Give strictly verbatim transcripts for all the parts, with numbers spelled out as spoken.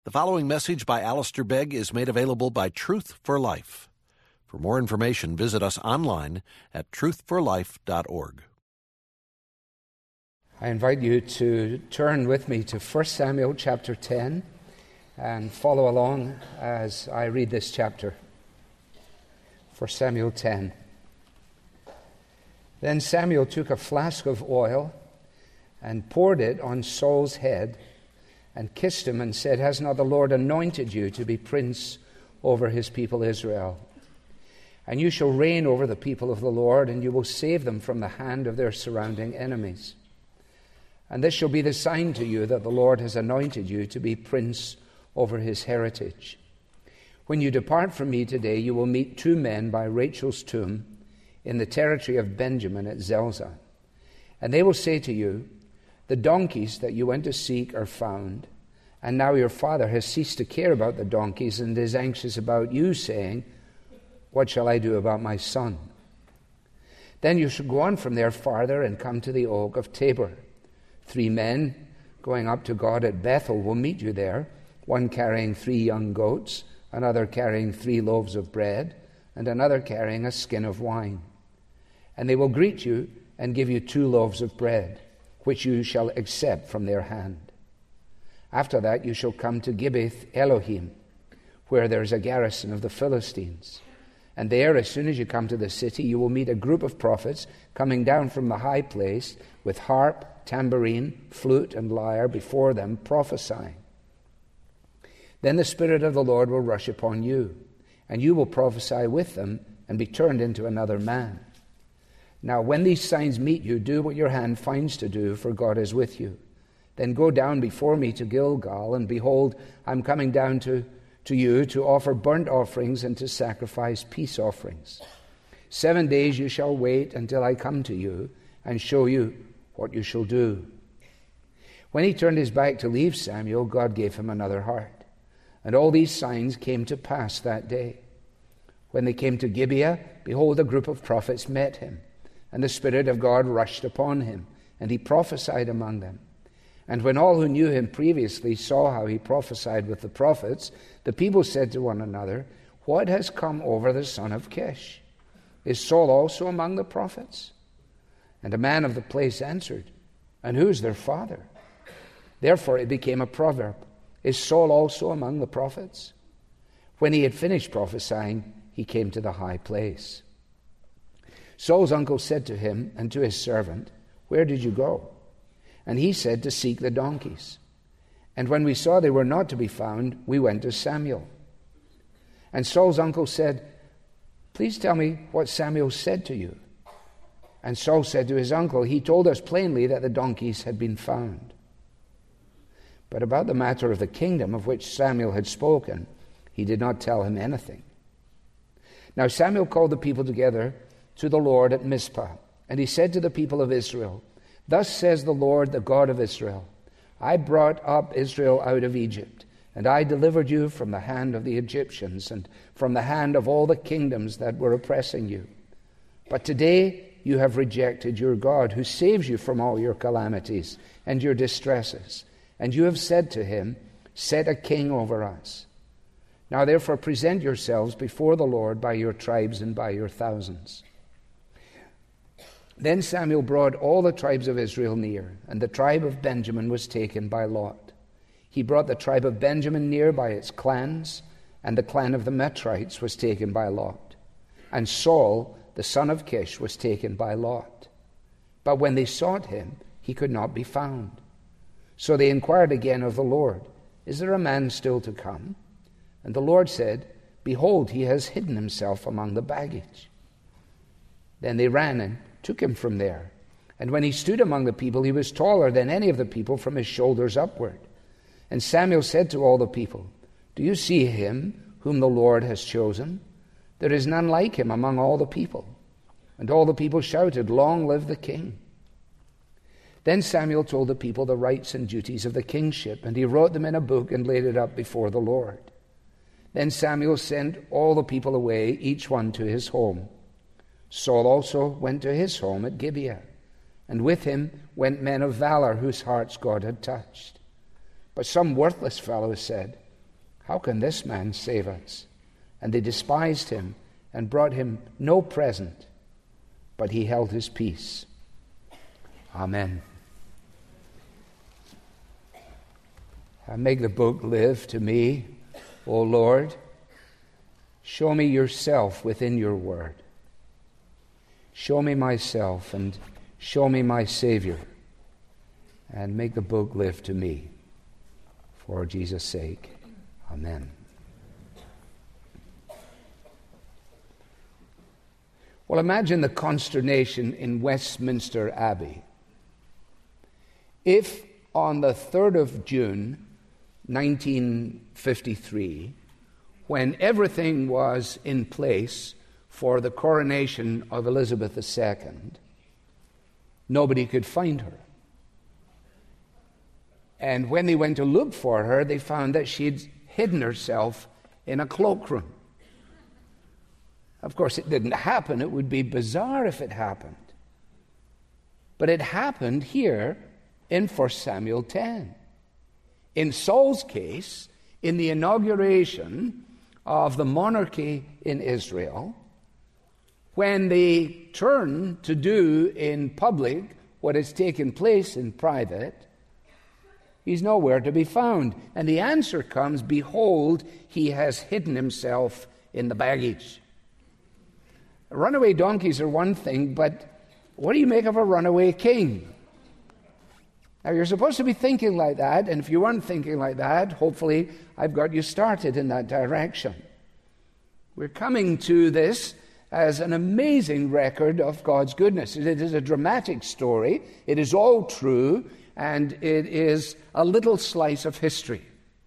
The following message by Alistair Begg is made available by Truth for Life. For more information, visit us online at truth for life dot org. I invite you to turn with me to First Samuel chapter ten and follow along as I read this chapter. First Samuel ten. Then Samuel took a flask of oil and poured it on Saul's head and kissed him and said, "Has not the Lord anointed you to be prince over his people Israel? And you shall reign over the people of the Lord, and you will save them from the hand of their surrounding enemies. And this shall be the sign to you that the Lord has anointed you to be prince over his heritage. When you depart from me today, you will meet two men by Rachel's tomb in the territory of Benjamin at Zelzah. And they will say to you, 'The donkeys that you went to seek are found, and now your father has ceased to care about the donkeys and is anxious about you, saying, What shall I do about my son?' Then you shall go on from there farther and come to the oak of Tabor. Three men going up to God at Bethel will meet you there, one carrying three young goats, another carrying three loaves of bread, and another carrying a skin of wine. And they will greet you and give you two loaves of bread, which you shall accept from their hand. After that you shall come to Gibeath Elohim, where there is a garrison of the Philistines. And there, as soon as you come to the city, you will meet a group of prophets coming down from the high place with harp, tambourine, flute, and lyre before them, prophesying. Then the Spirit of the Lord will rush upon you, and you will prophesy with them and be turned into another man. Now when these signs meet you, do what your hand finds to do, for God is with you. Then go down before me to Gilgal, and behold, I am coming down to, to you to offer burnt offerings and to sacrifice peace offerings. Seven days you shall wait until I come to you and show you what you shall do." When he turned his back to leave Samuel, God gave him another heart. And all these signs came to pass that day. When they came to Gibeah, behold, a group of prophets met him. And the Spirit of God rushed upon him, and he prophesied among them. And when all who knew him previously saw how he prophesied with the prophets, the people said to one another, "What has come over the son of Kish? Is Saul also among the prophets?" And a man of the place answered, "And who is their father?" Therefore it became a proverb, "Is Saul also among the prophets?" When he had finished prophesying, he came to the high place. Saul's uncle said to him and to his servant, "Where did you go?" And he said, "To seek the donkeys. And when we saw they were not to be found, we went to Samuel." And Saul's uncle said, "Please tell me what Samuel said to you." And Saul said to his uncle, "He told us plainly that the donkeys had been found." But about the matter of the kingdom of which Samuel had spoken, he did not tell him anything. Now Samuel called the people together to the Lord at Mizpah, and he said to the people of Israel, "Thus says the Lord, the God of Israel, I brought up Israel out of Egypt, and I delivered you from the hand of the Egyptians and from the hand of all the kingdoms that were oppressing you. But today you have rejected your God, who saves you from all your calamities and your distresses, and you have said to him, 'Set a king over us.' Now therefore present yourselves before the Lord by your tribes and by your thousands." Then Samuel brought all the tribes of Israel near, and the tribe of Benjamin was taken by lot. He brought the tribe of Benjamin near by its clans, and the clan of the Metrites was taken by lot. And Saul, the son of Kish, was taken by lot. But when they sought him, he could not be found. So they inquired again of the Lord, "Is there a man still to come?" And the Lord said, "Behold, he has hidden himself among the baggage." Then they ran and took him from there. And when he stood among the people, he was taller than any of the people from his shoulders upward. And Samuel said to all the people, "Do you see him whom the Lord has chosen? There is none like him among all the people." And all the people shouted, "Long live the king." Then Samuel told the people the rights and duties of the kingship, and he wrote them in a book and laid it up before the Lord. Then Samuel sent all the people away, each one to his home. Saul also went to his home at Gibeah, and with him went men of valor whose hearts God had touched. But some worthless fellows said, How can this man save us? And they despised him and brought him no present, but he held his peace. Amen. And make the book live to me, O Lord. Show me yourself within your word. Show me myself and show me my Savior. And make the book live to me. For Jesus' sake. Amen. Well, imagine the consternation in Westminster Abbey if on the third of June, nineteen fifty-three, when everything was in place for the coronation of Elizabeth the Second, nobody could find her. And when they went to look for her, they found that she'd hidden herself in a cloakroom. Of course, it didn't happen. It would be bizarre if it happened. But it happened here in First Samuel ten. In Saul's case, in the inauguration of the monarchy in Israel, when they turn to do in public what has taken place in private, he's nowhere to be found. And the answer comes, behold, he has hidden himself in the baggage. Runaway donkeys are one thing, but what do you make of a runaway king? Now, you're supposed to be thinking like that, and if you weren't thinking like that, hopefully I've got you started in that direction. We're coming to this as an amazing record of God's goodness. It is a dramatic story. It is all true, and it is a little slice of history.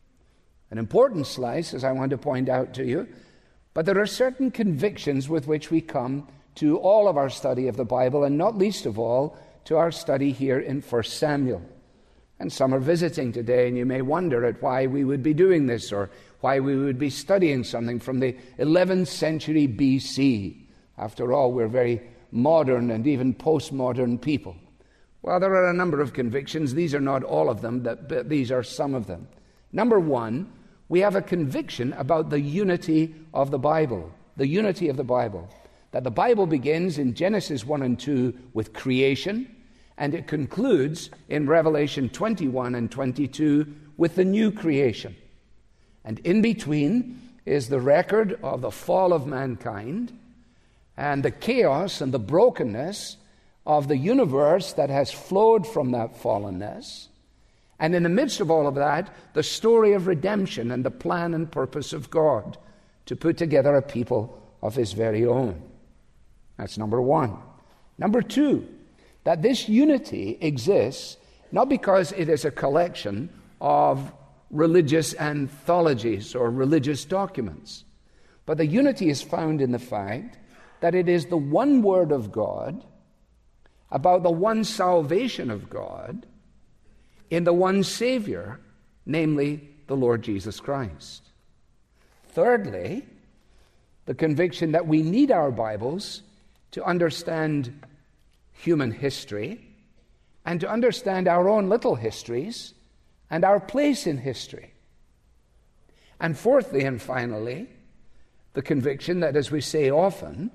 An important slice, as I want to point out to you, but there are certain convictions with which we come to all of our study of the Bible, and not least of all, to our study here in First Samuel. And some are visiting today, and you may wonder at why we would be doing this, or why we would be studying something from the eleventh century B C. After all, we're very modern and even postmodern people. Well, there are a number of convictions. These are not all of them, but these are some of them. Number one, we have a conviction about the unity of the Bible. The unity of the Bible. That the Bible begins in Genesis one and two with creation, and it concludes in Revelation twenty-one and twenty-two with the new creation. And in between is the record of the fall of mankind and the chaos and the brokenness of the universe that has flowed from that fallenness. And in the midst of all of that, the story of redemption and the plan and purpose of God to put together a people of His very own. That's number one. Number two, that this unity exists not because it is a collection of religious anthologies or religious documents, but the unity is found in the fact that it is the one word of God about the one salvation of God in the one Savior, namely the Lord Jesus Christ. Thirdly, the conviction that we need our Bibles to understand human history and to understand our own little histories and our place in history. And fourthly and finally, the conviction that, as we say often,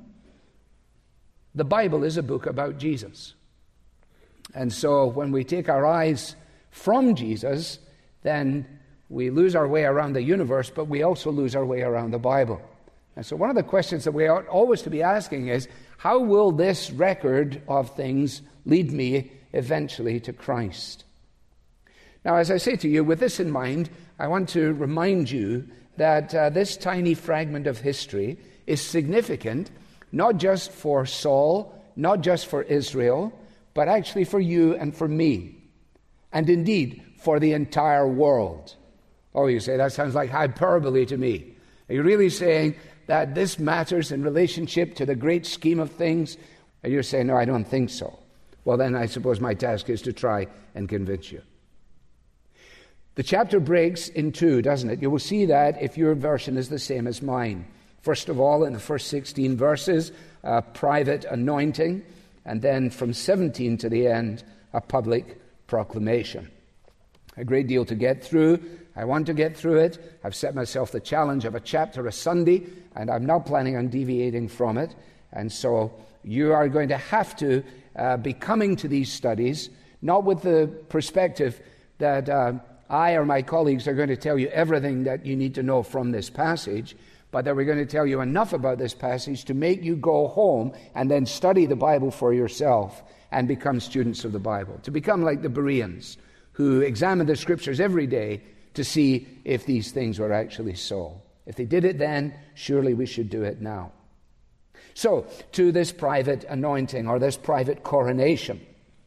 the Bible is a book about Jesus. And so when we take our eyes from Jesus, then we lose our way around the universe, but we also lose our way around the Bible. And so one of the questions that we ought always to be asking is, how will this record of things lead me eventually to Christ? Now, as I say to you, with this in mind, I want to remind you that uh, this tiny fragment of history is significant, not just for Saul, not just for Israel, but actually for you and for me, and indeed for the entire world. Oh, you say, that sounds like hyperbole to me. Are you really saying that this matters in relationship to the great scheme of things? And you're saying, no, I don't think so. Well, then I suppose my task is to try and convince you. The chapter breaks in two, doesn't it? You will see that if your version is the same as mine. First of all, in the first sixteen verses, a private anointing, and then from seventeen to the end, a public proclamation. A great deal to get through. I want to get through it. I've set myself the challenge of a chapter a Sunday, and I'm not planning on deviating from it. And so you are going to have to uh, be coming to these studies, not with the perspective that uh, I or my colleagues are going to tell you everything that you need to know from this passage, but that we're going to tell you enough about this passage to make you go home and then study the Bible for yourself and become students of the Bible, to become like the Bereans, who examined the Scriptures every day to see if these things were actually so. If they did it then, surely we should do it now. So, to this private anointing or this private coronation.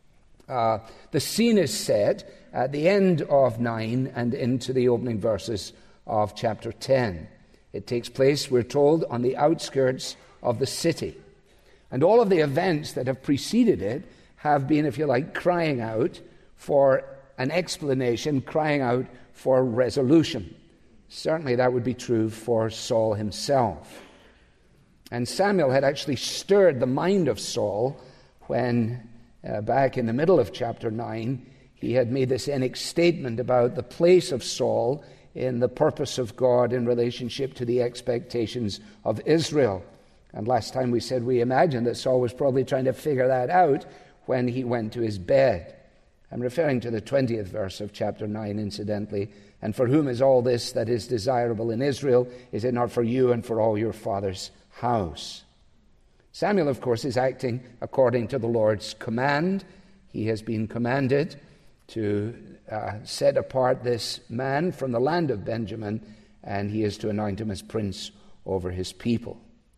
Uh, the scene is set at the end of nine and into the opening verses of chapter ten. It takes place, we're told, on the outskirts of the city. And all of the events that have preceded it have been, if you like, crying out for an explanation, crying out for resolution. Certainly that would be true for Saul himself. And Samuel had actually stirred the mind of Saul when, uh, back in the middle of chapter nine, he had made this Enoch statement about the place of Saul in the purpose of God in relationship to the expectations of Israel. And last time we said we imagined that Saul was probably trying to figure that out when he went to his bed. I'm referring to the twentieth verse of chapter nine, incidentally. And for whom is all this that is desirable in Israel? Is it not for you and for all your father's house? Samuel, of course, is acting according to the Lord's command. He has been commanded to uh, set apart this man from the land of Benjamin, and he is to anoint him as prince over his people.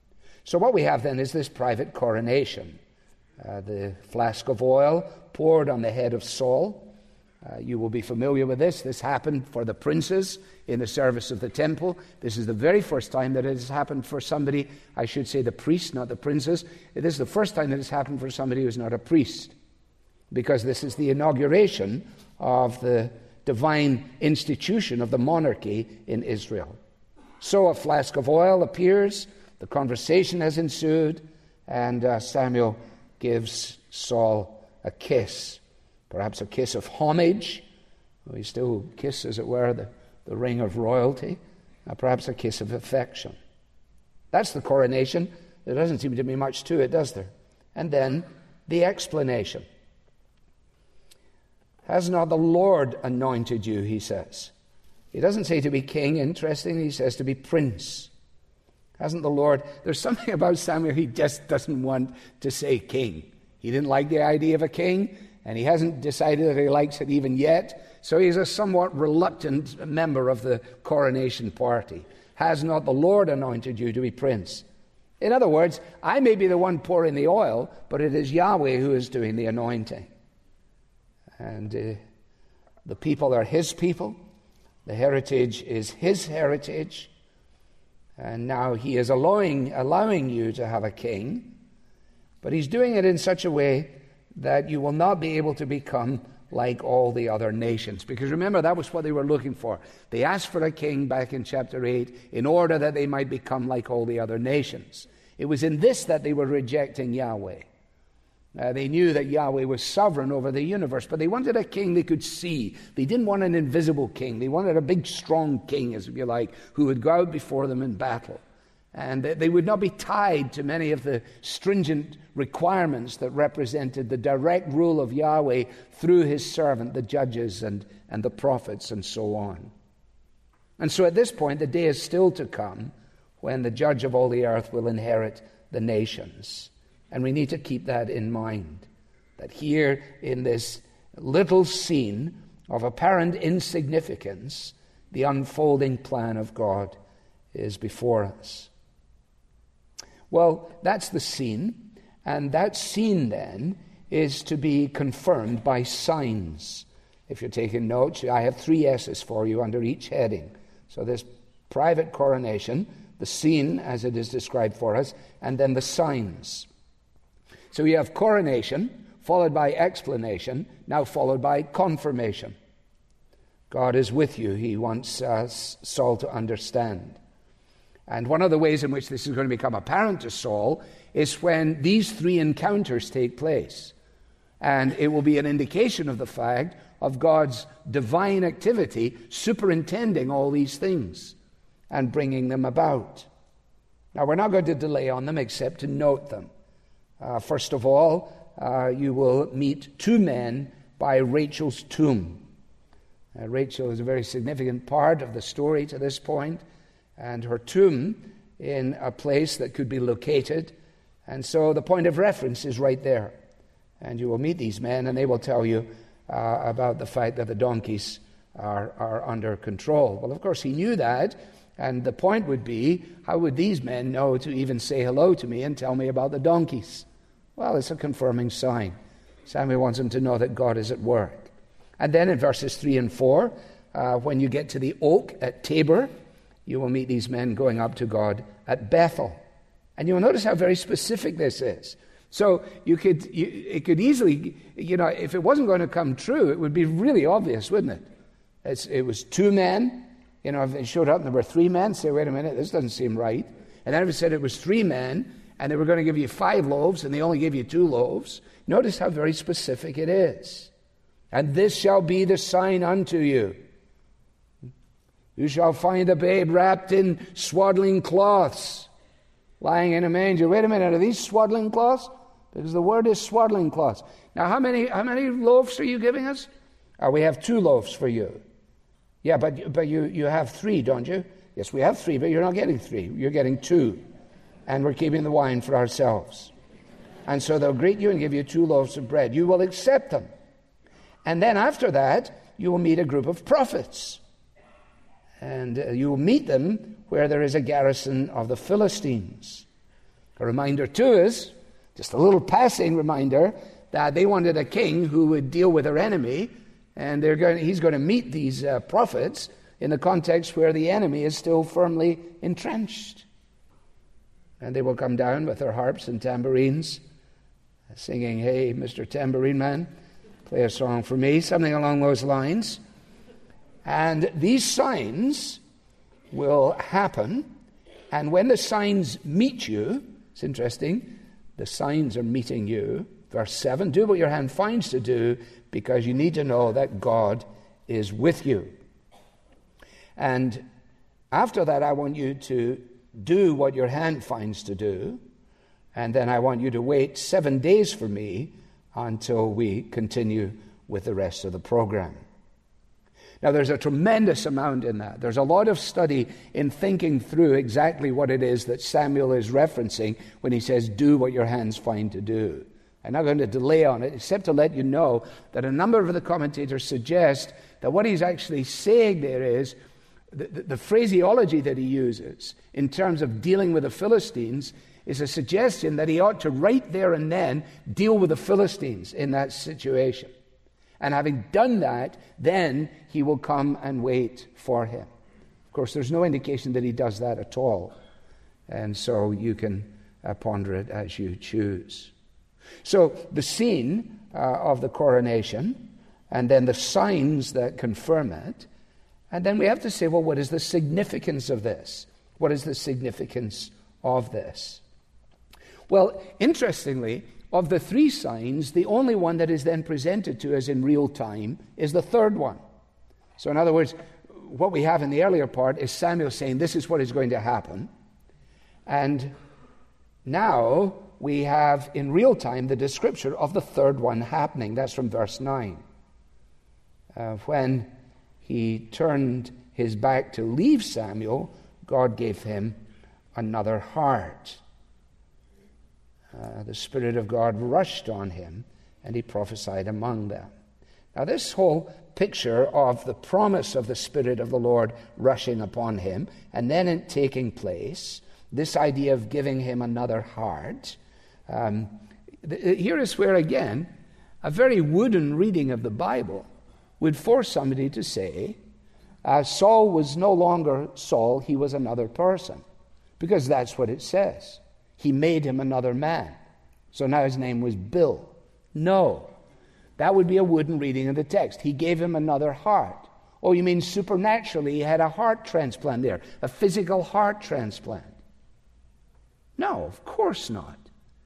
So what we have then is this private coronation. Uh, the flask of oil poured on the head of Saul. Uh, you will be familiar with this. This happened for the princes in the service of the temple. This is the very first time that it has happened for somebody, I should say the priests, not the princes. It is the first time that it has happened for somebody who is not a priest, because this is the inauguration of the divine institution of the monarchy in Israel. So a flask of oil appears, the conversation has ensued, and uh, Samuel gives Saul a kiss, perhaps a kiss of homage. Well, he still kiss, as it were, the, the ring of royalty, uh, perhaps a kiss of affection. That's the coronation. There doesn't seem to be much to it, does there? And then the explanation. Has not the Lord anointed you, he says. He doesn't say to be king, interesting, he says to be prince. Hasn't the Lord... There's something about Samuel, he just doesn't want to say king. He didn't like the idea of a king, and he hasn't decided that he likes it even yet, so he's a somewhat reluctant member of the coronation party. Has not the Lord anointed you to be prince? In other words, I may be the one pouring the oil, but it is Yahweh who is doing the anointing. And uh, the people are his people. The heritage is his heritage. And now he is allowing, allowing you to have a king, but he's doing it in such a way that you will not be able to become like all the other nations. Because remember, that was what they were looking for. They asked for a king back in chapter eight in order that they might become like all the other nations. It was in this that they were rejecting Yahweh. Uh, they knew that Yahweh was sovereign over the universe, but they wanted a king they could see. They didn't want an invisible king. They wanted a big, strong king, as if you like, who would go out before them in battle. And they would not be tied to many of the stringent requirements that represented the direct rule of Yahweh through his servant, the judges and, and the prophets and so on. And so at this point, the day is still to come when the judge of all the earth will inherit the nations. And we need to keep that in mind, that here in this little scene of apparent insignificance, the unfolding plan of God is before us. Well, that's the scene, and that scene then is to be confirmed by signs. If you're taking notes, I have three S's for you under each heading. So this private coronation, the scene as it is described for us, and then the signs. So you have coronation, followed by explanation, now followed by confirmation. God is with you, he wants uh, Saul to understand. And one of the ways in which this is going to become apparent to Saul is when these three encounters take place. And it will be an indication of the fact of God's divine activity superintending all these things and bringing them about. Now, we're not going to delay on them except to note them. Uh, first of all, uh, you will meet two men by Rachel's tomb. Uh, Rachel is a very significant part of the story to this point, and her tomb in a place that could be located. And so the point of reference is right there. And you will meet these men, and they will tell you uh, about the fact that the donkeys are, are under control. Well, of course, he knew that, and the point would be, how would these men know to even say hello to me and tell me about the donkeys? Well, it's a confirming sign. Samuel wants them to know that God is at work. And then in verses three and four, uh, when you get to the oak at Tabor, you will meet these men going up to God at Bethel. And you'll notice how very specific this is. So you could, you, it could easily, you know, if it wasn't going to come true, it would be really obvious, wouldn't it? It's, it was two men. You know, if they showed up and there were three men, say, wait a minute, this doesn't seem right. And then if it said it was three men, and they were going to give you five loaves, and they only gave you two loaves, notice how very specific it is. And this shall be the sign unto you. You shall find a babe wrapped in swaddling cloths, lying in a manger. Wait a minute, are these swaddling cloths? Because the word is swaddling cloths. Now, how many how many loaves are you giving us? Oh, we have two loaves for you. Yeah, but but you, you have three, don't you? Yes, we have three, but you're not getting three. You're getting two. And we're keeping the wine for ourselves. And so they'll greet you and give you two loaves of bread. You will accept them. And then after that, you will meet a group of prophets. And uh, you will meet them where there is a garrison of the Philistines. A reminder to us, just a little passing reminder, that they wanted a king who would deal with their enemy, and they're going, he's going to meet these uh, prophets in the context where the enemy is still firmly entrenched. And they will come down with their harps and tambourines, singing, hey, Mister Tambourine Man, play a song for me, something along those lines. And these signs will happen, and when the signs meet you, it's interesting, the signs are meeting you. Verse seven, do what your hand finds to do, because you need to know that God is with you. And after that, I want you to do what your hand finds to do, and then I want you to wait seven days for me until we continue with the rest of the program. Now, there's a tremendous amount in that. There's a lot of study in thinking through exactly what it is that Samuel is referencing when he says, do what your hands find to do. I'm not going to delay on it, except to let you know that a number of the commentators suggest that what he's actually saying there is the, the, the phraseology that he uses in terms of dealing with the Philistines is a suggestion that he ought to right there and then deal with the Philistines in that situation. And having done that, then he will come and wait for him. Of course, there's no indication that he does that at all. And so you can uh, ponder it as you choose. So the scene uh, of the coronation, and then the signs that confirm it. And then we have to say, well, what is the significance of this? What is the significance of this? Well, interestingly, of the three signs, the only one that is then presented to us in real time is the third one. So in other words, what we have in the earlier part is Samuel saying, this is what is going to happen. And now we have in real time the description of the third one happening. That's from verse nine. Uh, when he turned his back to leave Samuel, God gave him another heart. Uh, the Spirit of God rushed on him, and he prophesied among them. Now, this whole picture of the promise of the Spirit of the Lord rushing upon him, and then it taking place, this idea of giving him another heart, um, th- here is where, again, a very wooden reading of the Bible would force somebody to say, uh, Saul was no longer Saul, he was another person. Because that's what it says. He made him another man. So now his name was Bill. No. That would be a wooden reading of the text. He gave him another heart. Oh, you mean supernaturally he had a heart transplant there, a physical heart transplant? No, of course not.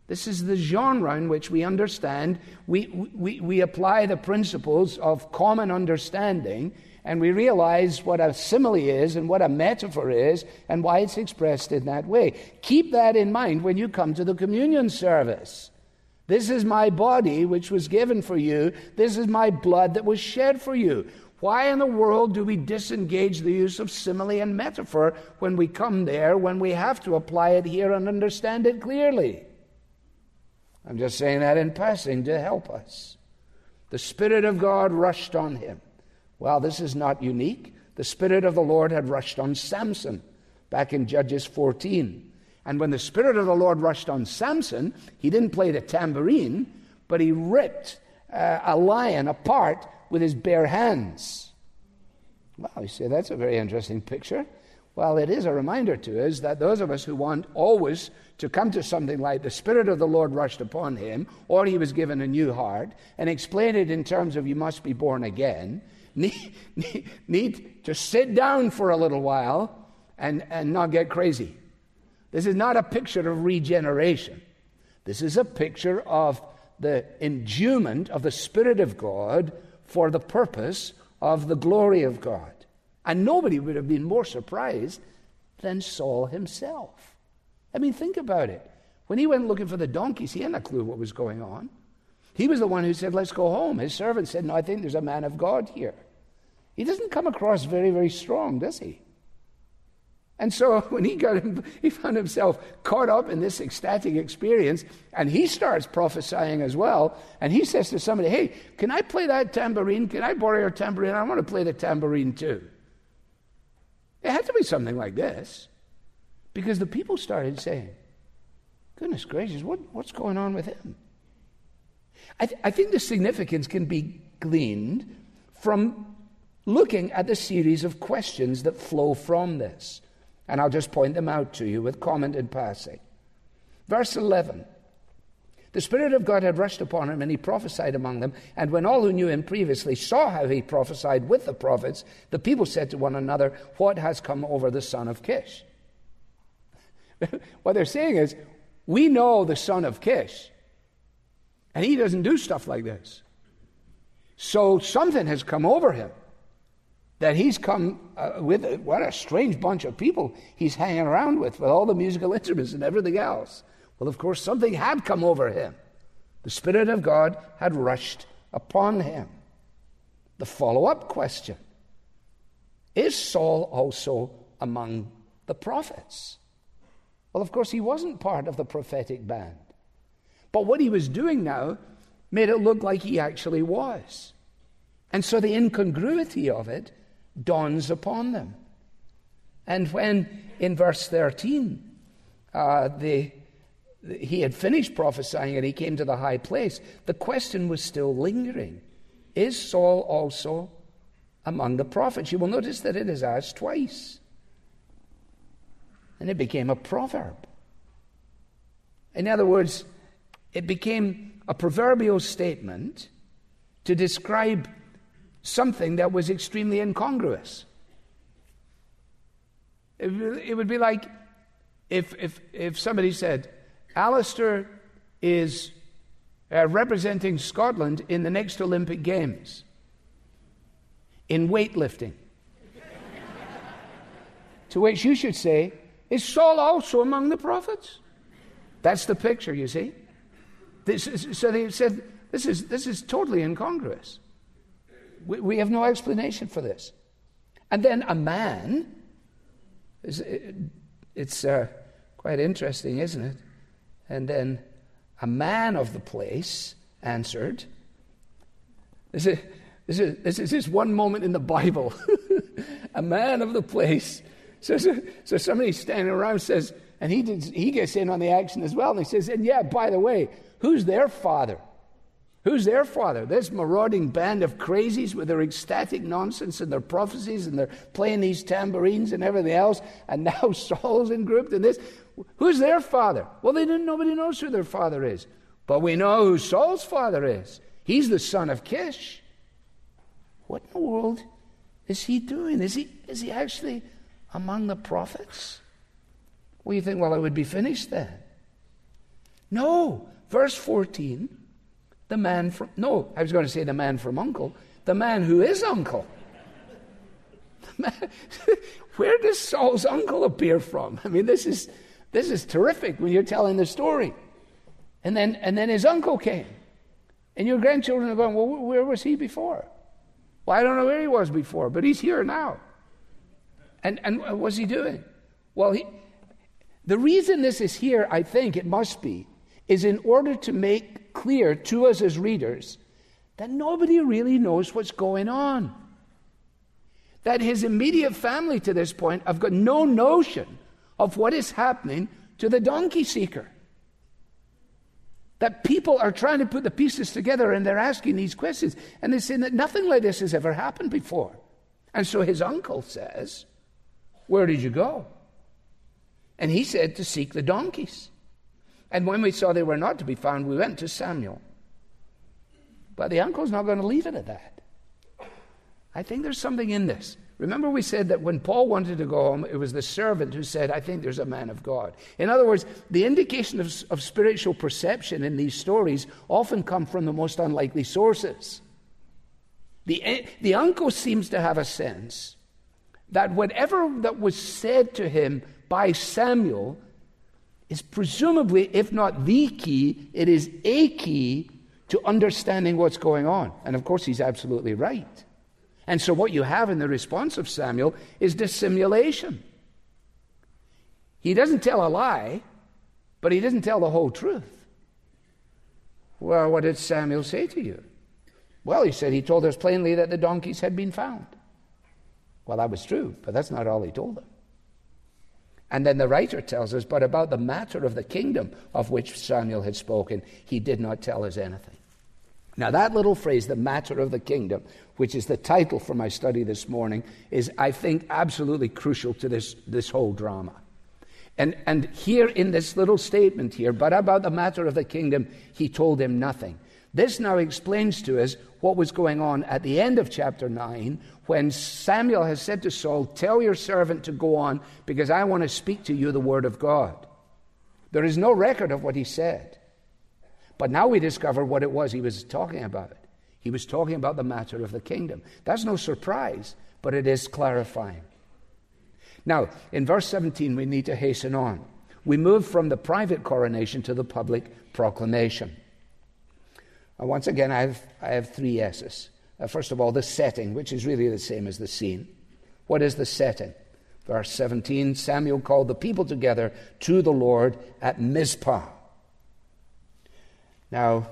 This is the genre in which we understand, we, we, we apply the principles of common understanding, and we realize what a simile is and what a metaphor is and why it's expressed in that way. Keep that in mind when you come to the communion service. This is my body which was given for you. This is my blood that was shed for you. Why in the world do we disengage the use of simile and metaphor when we come there, when we have to apply it here and understand it clearly? I'm just saying that in passing to help us. The Spirit of God rushed on him. Well, this is not unique. The Spirit of the Lord had rushed on Samson back in Judges fourteen. And when the Spirit of the Lord rushed on Samson, he didn't play the tambourine, but he ripped uh, a lion apart with his bare hands. Well, you say, that's a very interesting picture. Well, it is a reminder to us that those of us who want always to come to something like the Spirit of the Lord rushed upon him, or he was given a new heart, and explain it in terms of you must be born again, need, need, need to sit down for a little while and, and not get crazy. This is not a picture of regeneration. This is a picture of the endowment of the Spirit of God for the purpose of the glory of God. And nobody would have been more surprised than Saul himself. I mean, think about it. When he went looking for the donkeys, he had no clue what was going on. He was the one who said, let's go home. His servant said, no, I think there's a man of God here. He doesn't come across very, very strong, does he? And so when he got him, he found himself caught up in this ecstatic experience, and he starts prophesying as well, and he says to somebody, hey, can I play that tambourine? Can I borrow your tambourine? I want to play the tambourine too. It had to be something like this, because the people started saying, goodness gracious, what, what's going on with him? I, th- I think the significance can be gleaned from looking at the series of questions that flow from this. And I'll just point them out to you with comment in passing. Verse eleven. The Spirit of God had rushed upon him, and he prophesied among them. And when all who knew him previously saw how he prophesied with the prophets, the people said to one another, what has come over the son of Kish? What they're saying is, we know the son of Kish, and he doesn't do stuff like this. So something has come over him. That he's come uh, with, a, what a strange bunch of people he's hanging around with, with all the musical instruments and everything else. Well, of course, something had come over him. The Spirit of God had rushed upon him. The follow-up question, is Saul also among the prophets? Well, of course, he wasn't part of the prophetic band. But what he was doing now made it look like he actually was. And so the incongruity of it dawns upon them. And when in verse thirteen uh, the, the, he had finished prophesying and he came to the high place, the question was still lingering. Is Saul also among the prophets? You will notice that it is asked twice. And it became a proverb. In other words, it became a proverbial statement to describe something that was extremely incongruous. It, it would be like if, if, if somebody said, Alistair is uh, representing Scotland in the next Olympic Games in weightlifting. To which you should say, is Saul also among the prophets? That's the picture, you see. This is, so they said, this is, this is totally incongruous. We, we have no explanation for this. And then a man, it's, it's uh, quite interesting, isn't it? And then a man of the place answered. This is, this is, this is just one moment in the Bible. A man of the place. So, so, so somebody standing around says, and he, did, he gets in on the action as well, and he says, and yeah, by the way, who's their father? Who's their father? This marauding band of crazies with their ecstatic nonsense and their prophecies, and they're playing these tambourines and everything else, and now Saul's engrouped in this. Who's their father? Well, they didn't. Nobody knows who their father is. But we know who Saul's father is. He's the son of Kish. What in the world is he doing? Is he, is he actually among the prophets? Well, you think, well, it would be finished then. No, verse fourteen, the man from, no, I was going to say the man from Uncle, the man who is uncle. Man, where does Saul's uncle appear from? I mean, this is this is terrific when you're telling the story. And then and then his uncle came. And your grandchildren are going, well, where was he before? Well, I don't know where he was before, but he's here now. And and what's he doing? Well, he, the reason this is here, I think it must be, is in order to make clear to us as readers that nobody really knows what's going on. That his immediate family to this point have got no notion of what is happening to the donkey seeker. That people are trying to put the pieces together and they're asking these questions. And they're saying that nothing like this has ever happened before. And so his uncle says, where did you go? And he said, to seek the donkeys. And when we saw they were not to be found, we went to Samuel. But the uncle's not going to leave it at that. I think there's something in this. Remember we said that when Paul wanted to go home, it was the servant who said, I think there's a man of God. In other words, the indication of, of spiritual perception in these stories often come from the most unlikely sources. The, the uncle seems to have a sense that whatever that was said to him by Samuel is presumably, if not the key, it is a key to understanding what's going on. And of course, he's absolutely right. And so what you have in the response of Samuel is dissimulation. He doesn't tell a lie, but he doesn't tell the whole truth. Well, what did Samuel say to you? Well, he said he told us plainly that the donkeys had been found. Well, that was true, but that's not all he told them. And then the writer tells us, but about the matter of the kingdom of which Samuel had spoken, he did not tell us anything. Now that little phrase, the matter of the kingdom, which is the title for my study this morning, is, I think, absolutely crucial to this, this whole drama. And, and here in this little statement here, but about the matter of the kingdom, he told him nothing. This now explains to us what was going on at the end of chapter nine, when Samuel has said to Saul, tell your servant to go on, because I want to speak to you the word of God. There is no record of what he said. But now we discover what it was he was talking about. He was talking about the matter of the kingdom. That's no surprise, but it is clarifying. Now, in verse seventeen, we need to hasten on. We move from the private coronation to the public proclamation. And once again, I have, I have three S's. Uh, first of all, the setting, which is really the same as the scene. What is the setting? Verse seventeen, Samuel called the people together to the Lord at Mizpah. Now,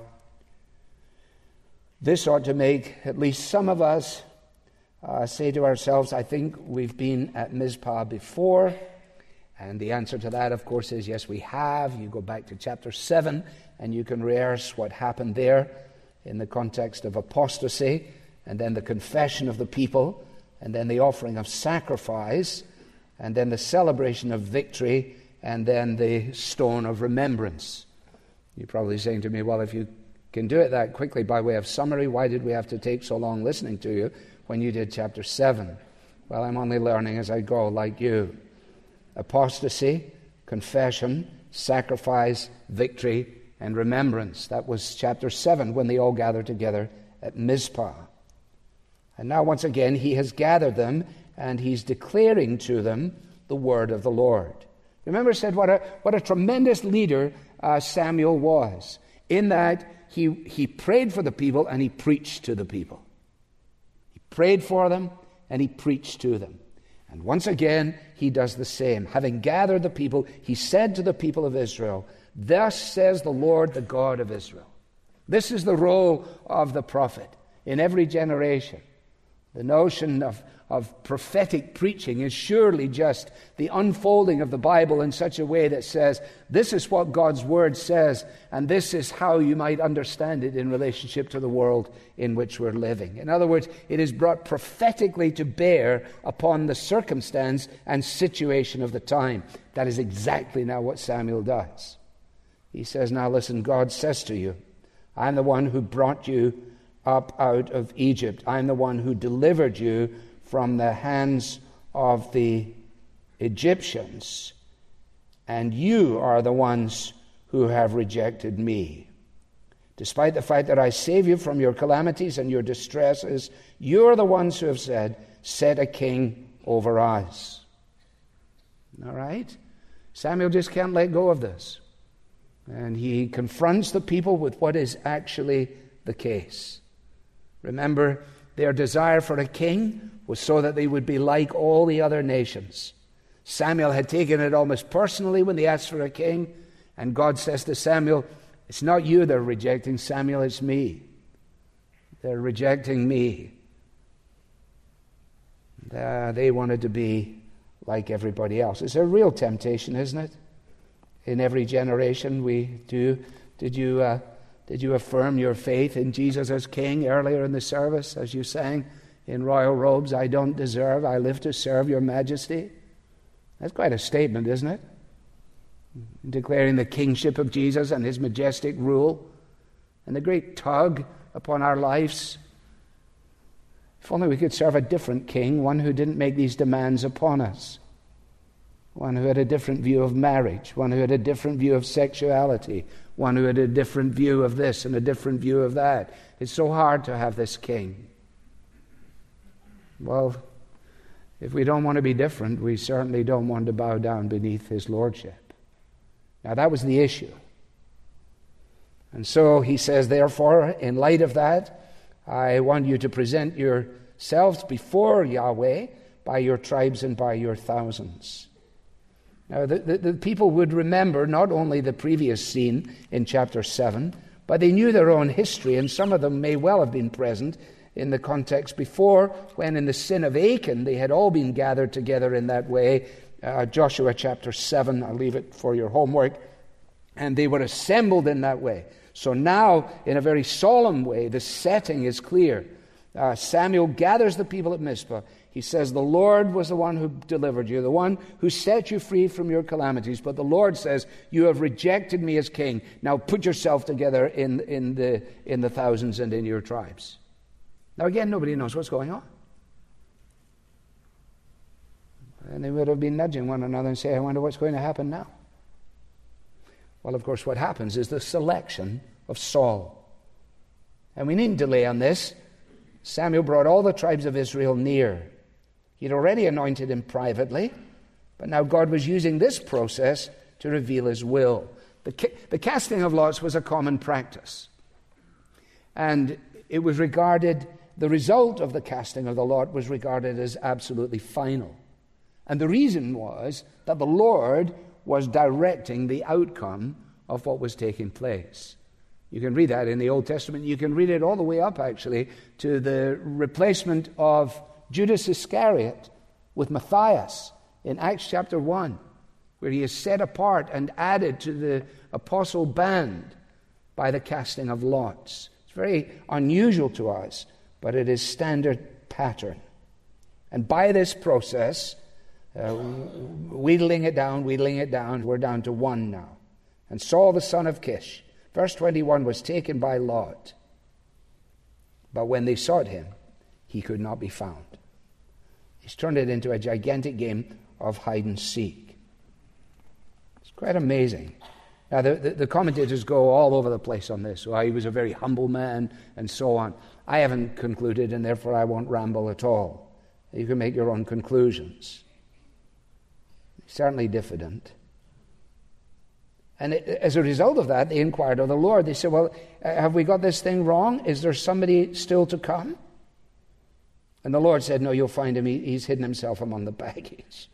this ought to make at least some of us uh, say to ourselves, I think we've been at Mizpah before. And the answer to that, of course, is yes, we have. You go back to chapter seven, and you can rehearse what happened there in the context of apostasy, and then the confession of the people, and then the offering of sacrifice, and then the celebration of victory, and then the stone of remembrance. You're probably saying to me, well, if you can do it that quickly by way of summary, why did we have to take so long listening to you when you did chapter seven? Well, I'm only learning as I go, like you. Apostasy, confession, sacrifice, victory, and remembrance. That was chapter seven when they all gathered together at Mizpah. And now once again he has gathered them and he's declaring to them the word of the Lord. Remember I said what a, what a tremendous leader uh, Samuel was, in that he, he prayed for the people and he preached to the people. He prayed for them and he preached to them. And once again, he does the same. Having gathered the people, he said to the people of Israel, thus says the Lord, the God of Israel. This is the role of the prophet in every generation. The notion of, of prophetic preaching is surely just the unfolding of the Bible in such a way that says, this is what God's Word says, and this is how you might understand it in relationship to the world in which we're living. In other words, it is brought prophetically to bear upon the circumstance and situation of the time. That is exactly now what Samuel does. He says, now listen, God says to you, I'm the one who brought you up out of Egypt. I'm the one who delivered you from the hands of the Egyptians. And you are the ones who have rejected me. Despite the fact that I save you from your calamities and your distresses, you're the ones who have said, set a king over us. All right? Samuel just can't let go of this. And he confronts the people with what is actually the case. Remember, their desire for a king was so that they would be like all the other nations. Samuel had taken it almost personally when they asked for a king, and God says to Samuel, it's not you they're rejecting, Samuel, it's me. They're rejecting me. Uh, they wanted to be like everybody else. It's a real temptation, isn't it? In every generation we do. Did you uh, did you affirm your faith in Jesus as King earlier in the service, as you sang in royal robes, I don't deserve, I live to serve your majesty? That's quite a statement, isn't it? Declaring the kingship of Jesus and his majestic rule and the great tug upon our lives. If only we could serve a different king, one who didn't make these demands upon us. One who had a different view of marriage, one who had a different view of sexuality, one who had a different view of this and a different view of that. It's so hard to have this king. Well, if we don't want to be different, we certainly don't want to bow down beneath his lordship. Now, that was the issue. And so he says, therefore, in light of that, I want you to present yourselves before Yahweh by your tribes and by your thousands. Now, the, the, the people would remember not only the previous scene in chapter seven, but they knew their own history, and some of them may well have been present in the context before, when in the sin of Achan, they had all been gathered together in that way. Uh, Joshua chapter seven, I'll leave it for your homework. And they were assembled in that way. So now, in a very solemn way, the setting is clear. Uh, Samuel gathers the people at Mizpah. He says, the Lord was the one who delivered you, the one who set you free from your calamities. But the Lord says, you have rejected me as king. Now put yourself together in, in, the, in the thousands and in your tribes. Now again, nobody knows what's going on. And they would have been nudging one another and say, I wonder what's going to happen now. Well, of course, what happens is the selection of Saul. And we needn't delay on this. Samuel brought all the tribes of Israel near. He'd already anointed him privately, but now God was using this process to reveal his will. The, ca- the casting of lots was a common practice. And it was regarded, the result of the casting of the lot was regarded as absolutely final. And the reason was that the Lord was directing the outcome of what was taking place. You can read that in the Old Testament. You can read it all the way up, actually, to the replacement of Judas Iscariot with Matthias in Acts chapter one, where he is set apart and added to the apostle band by the casting of lots. It's very unusual to us, but it is standard pattern. And by this process, uh, wheedling it down, wheedling it down, we're down to one now. And Saul the son of Kish, verse twenty-one, was taken by Lot. But when they sought him, he could not be found. He's turned it into a gigantic game of hide and seek. It's quite amazing. Now, the, the, the commentators go all over the place on this. Well, he was a very humble man, and so on. I haven't concluded, and therefore I won't ramble at all. You can make your own conclusions. He's certainly diffident. And it, as a result of that, they inquired of the Lord. They said, well, have we got this thing wrong? Is there somebody still to come? And the Lord said, no, you'll find him. He, he's hidden himself among the baggage.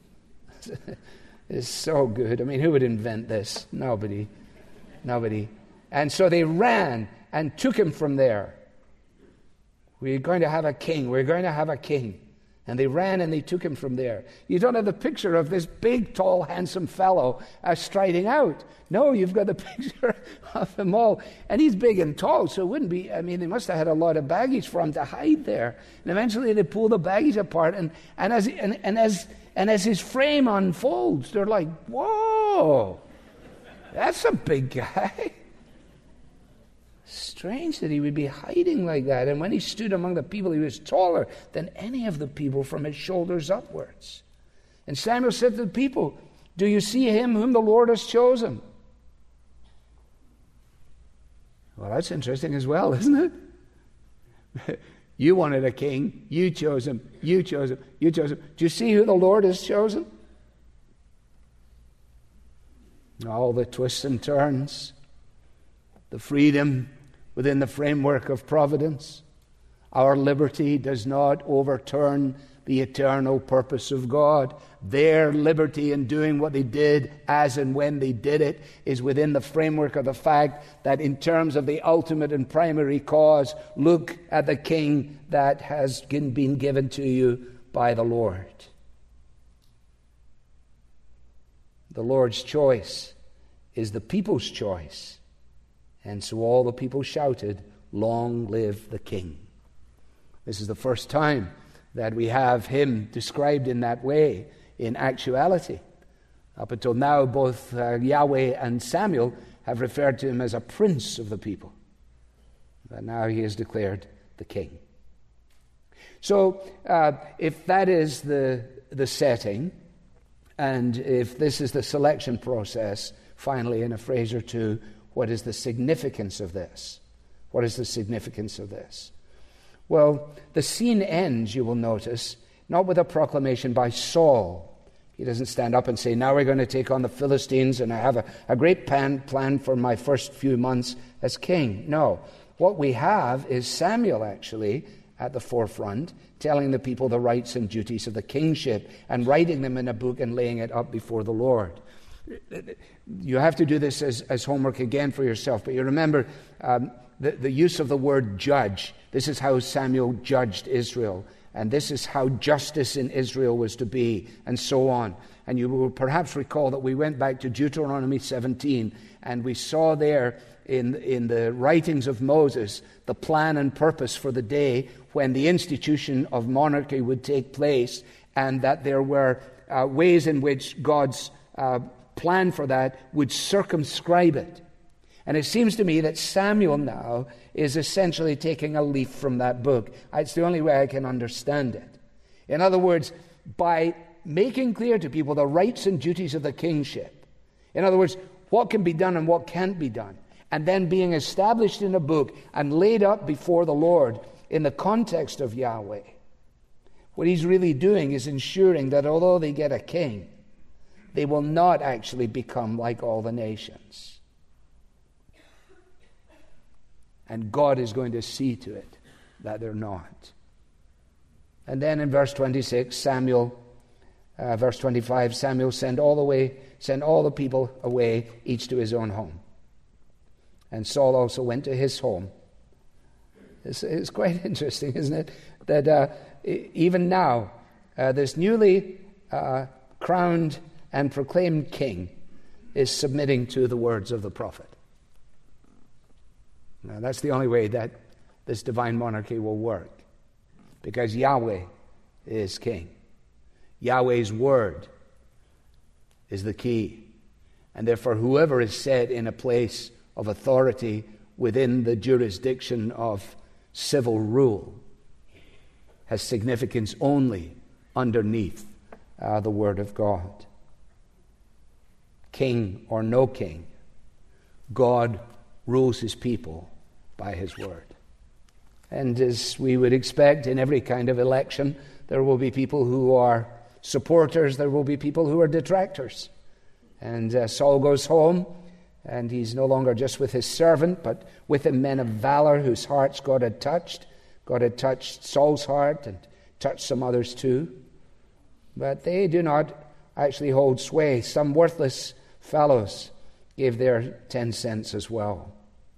It's so good. I mean, who would invent this? Nobody. Nobody. And so they ran and took him from there. We're going to have a king. We're going to have a king. And they ran and they took him from there. You don't have the picture of this big, tall, handsome fellow uh, striding out. No, you've got the picture of him all. And he's big and tall, so it wouldn't be, I mean, they must have had a lot of baggage for him to hide there. And eventually they pull the baggage apart, and, and, as, and, and, as, and as his frame unfolds, they're like, whoa, that's a big guy. Strange that he would be hiding like that. And when he stood among the people, he was taller than any of the people from his shoulders upwards. And Samuel said to the people, do you see him whom the Lord has chosen? Well, that's interesting as well, isn't it? You wanted a king, you chose him, you chose him, you chose him. Do you see who the Lord has chosen? All the twists and turns, the freedom within the framework of providence. Our liberty does not overturn the eternal purpose of God. Their liberty in doing what they did as and when they did it is within the framework of the fact that in terms of the ultimate and primary cause, look at the king that has been given to you by the Lord. The Lord's choice is the people's choice. And so all the people shouted, "Long live the king." This is the first time that we have him described in that way in actuality. Up until now, both uh, Yahweh and Samuel have referred to him as a prince of the people. But now he is declared the king. So uh, if that is the, the setting, and if this is the selection process, finally in a phrase or two, what is the significance of this? What is the significance of this? Well, the scene ends, you will notice, not with a proclamation by Saul. He doesn't stand up and say, now we're going to take on the Philistines and I have a, a great plan, plan for my first few months as king. No. What we have is Samuel actually at the forefront, telling the people the rights and duties of the kingship and writing them in a book and laying it up before the Lord. You have to do this as, as homework again for yourself, but you remember um, the, the use of the word judge. This is how Samuel judged Israel, and this is how justice in Israel was to be, and so on. And you will perhaps recall that we went back to Deuteronomy seventeen, and we saw there in, in the writings of Moses the plan and purpose for the day when the institution of monarchy would take place, and that there were uh, ways in which God's uh, plan for that would circumscribe it. And it seems to me that Samuel now is essentially taking a leaf from that book. It's the only way I can understand it. In other words, by making clear to people the rights and duties of the kingship, in other words, what can be done and what can't be done, and then being established in a book and laid up before the Lord in the context of Yahweh, what he's really doing is ensuring that although they get a king, they will not actually become like all the nations. And God is going to see to it that they're not. And then in verse twenty-six, Samuel, uh, verse twenty-five, Samuel sent all the way, sent all the people away, each to his own home. And Saul also went to his home. It's, it's quite interesting, isn't it? That uh, even now, uh, this newly uh, crowned and proclaimed king is submitting to the words of the prophet. Now, that's the only way that this divine monarchy will work, because Yahweh is king. Yahweh's word is the key. And therefore, whoever is set in a place of authority within the jurisdiction of civil rule has significance only underneath uh, the word of God. King or no king, God rules his people by his word. And as we would expect in every kind of election, there will be people who are supporters, there will be people who are detractors. And uh, Saul goes home, and he's no longer just with his servant, but with him men of valor whose hearts God had touched. God had touched Saul's heart and touched some others too. But they do not actually hold sway. Some worthless fellows gave their ten cents as well.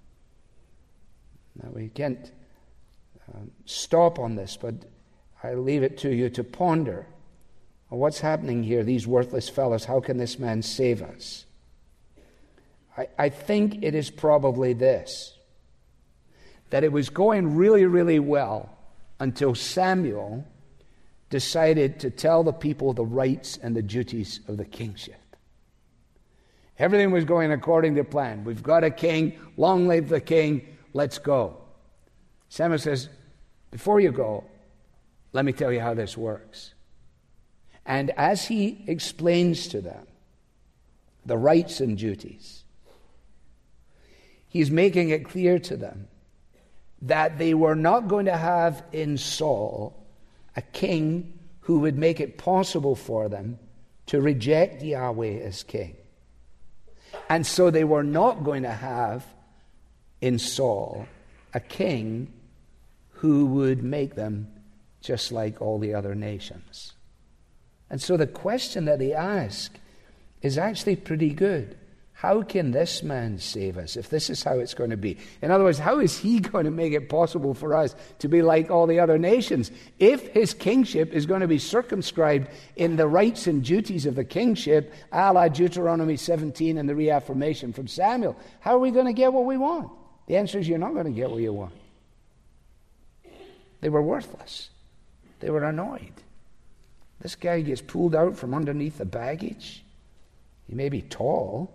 Now, we can't um, stop on this, but I leave it to you to ponder on what's happening here, these worthless fellows. How can this man save us? I, I think it is probably this, that it was going really, really well until Samuel decided to tell the people the rights and the duties of the kingship. Everything was going according to plan. We've got a king, long live the king, let's go. Samuel says, before you go, let me tell you how this works. And as he explains to them the rights and duties, He's making it clear to them that they were not going to have in Saul a king who would make it possible for them to reject Yahweh as king. And so they were not going to have in Saul a king who would make them just like all the other nations. And so the question that they ask is actually pretty good. How can this man save us if this is how it's going to be? In other words, how is he going to make it possible for us to be like all the other nations? If his kingship is going to be circumscribed in the rights and duties of the kingship, a la Deuteronomy seventeen and the reaffirmation from Samuel, how are we going to get what we want? The answer is you're not going to get what you want. They were worthless. They were annoyed. This guy gets pulled out from underneath the baggage. He may be tall.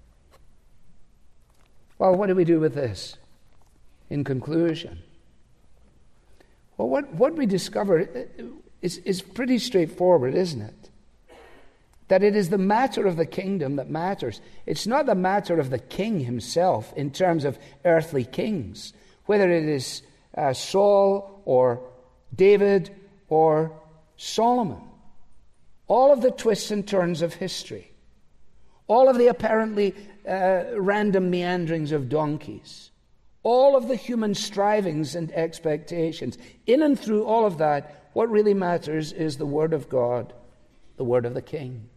Well, what do we do with this? In conclusion, well, what, what we discover is, is pretty straightforward, isn't it? That it is the matter of the kingdom that matters. It's not the matter of the king himself in terms of earthly kings, whether it is uh, Saul or David or Solomon. All of the twists and turns of history, all of the apparently uh, random meanderings of donkeys, all of the human strivings and expectations, in and through all of that, what really matters is the word of God, the word of the king.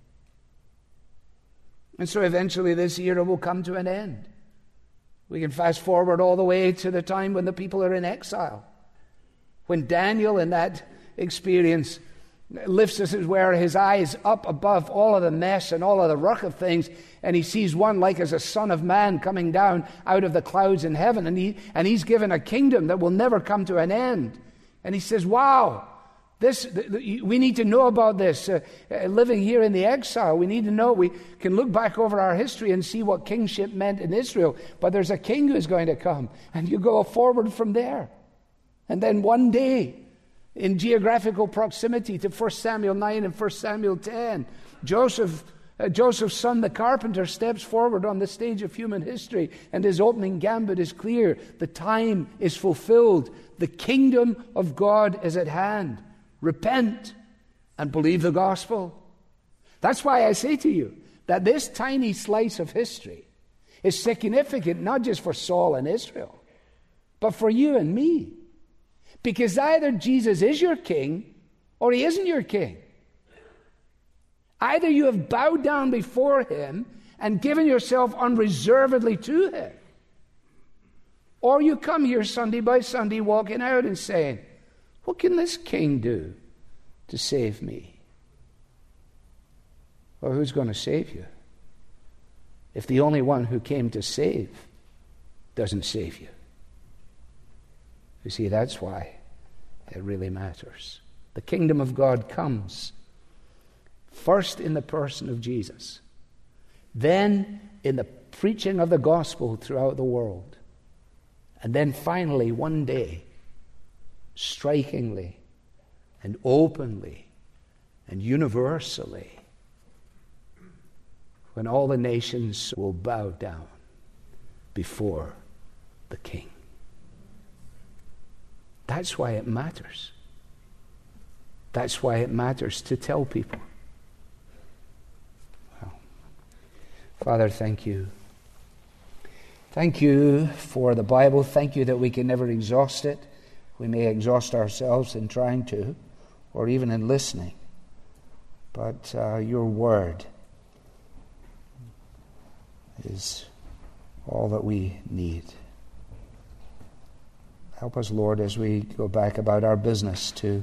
And so eventually this era will come to an end. We can fast forward all the way to the time when the people are in exile, when Daniel in that experience lifts, as it were, his eyes up above all of the mess and all of the ruck of things, and he sees one like as a son of man coming down out of the clouds in heaven, and he and he's given a kingdom that will never come to an end. And he says, wow, this th- th- we need to know about this. Uh, uh, living here in the exile, we need to know. We can look back over our history and see what kingship meant in Israel, but there's a king who's going to come, and you go forward from there. And then one day, in geographical proximity to First Samuel nine and First Samuel ten, Joseph, uh, Joseph's son, the carpenter, steps forward on the stage of human history, and his opening gambit is clear. The time is fulfilled. The kingdom of God is at hand. Repent and believe the gospel. That's why I say to you that this tiny slice of history is significant not just for Saul and Israel, but for you and me. Because either Jesus is your king or he isn't your king. Either you have bowed down before him and given yourself unreservedly to him, or you come here Sunday by Sunday walking out and saying, what can this king do to save me? Well, who's going to save you if the only one who came to save doesn't save you? You see, that's why it really matters. The kingdom of God comes first in the person of Jesus, then in the preaching of the gospel throughout the world, and then finally one day, strikingly and openly and universally, when all the nations will bow down before the King. That's why it matters. That's why it matters to tell people. Well, Father, thank you. Thank you for the Bible. Thank you that we can never exhaust it. We may exhaust ourselves in trying to, or even in listening. But uh, your word is all that we need. Help us, Lord, as we go back about our business to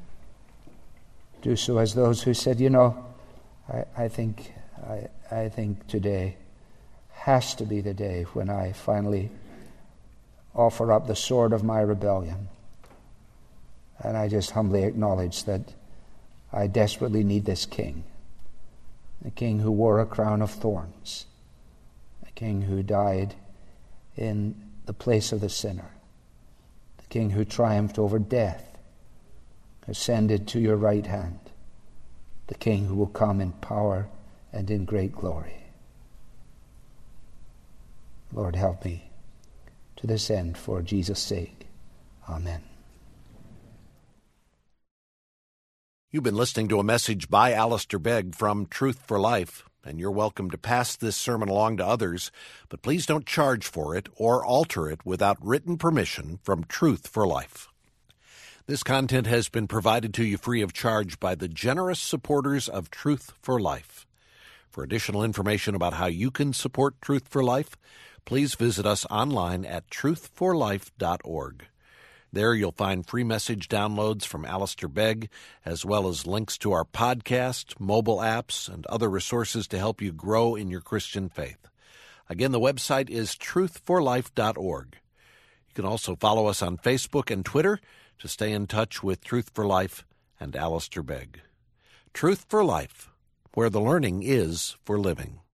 do so as those who said, you know, I, I think I, I think today has to be the day when I finally offer up the sword of my rebellion. And I just humbly acknowledge that I desperately need this king, the king who wore a crown of thorns, the king who died in the place of the sinner, the king who triumphed over death, ascended to your right hand, the king who will come in power and in great glory. Lord, help me to this end for Jesus' sake. Amen. You've been listening to a message by Alistair Begg from Truth for Life, and you're welcome to pass this sermon along to others, but please don't charge for it or alter it without written permission from Truth for Life. This content has been provided to you free of charge by the generous supporters of Truth for Life. For additional information about how you can support Truth for Life, please visit us online at truth for life dot org. There you'll find free message downloads from Alistair Begg, as well as links to our podcast, mobile apps, and other resources to help you grow in your Christian faith. Again, the website is truth for life dot org. You can also follow us on Facebook and Twitter to stay in touch with Truth for Life and Alistair Begg. Truth for Life, where the learning is for living.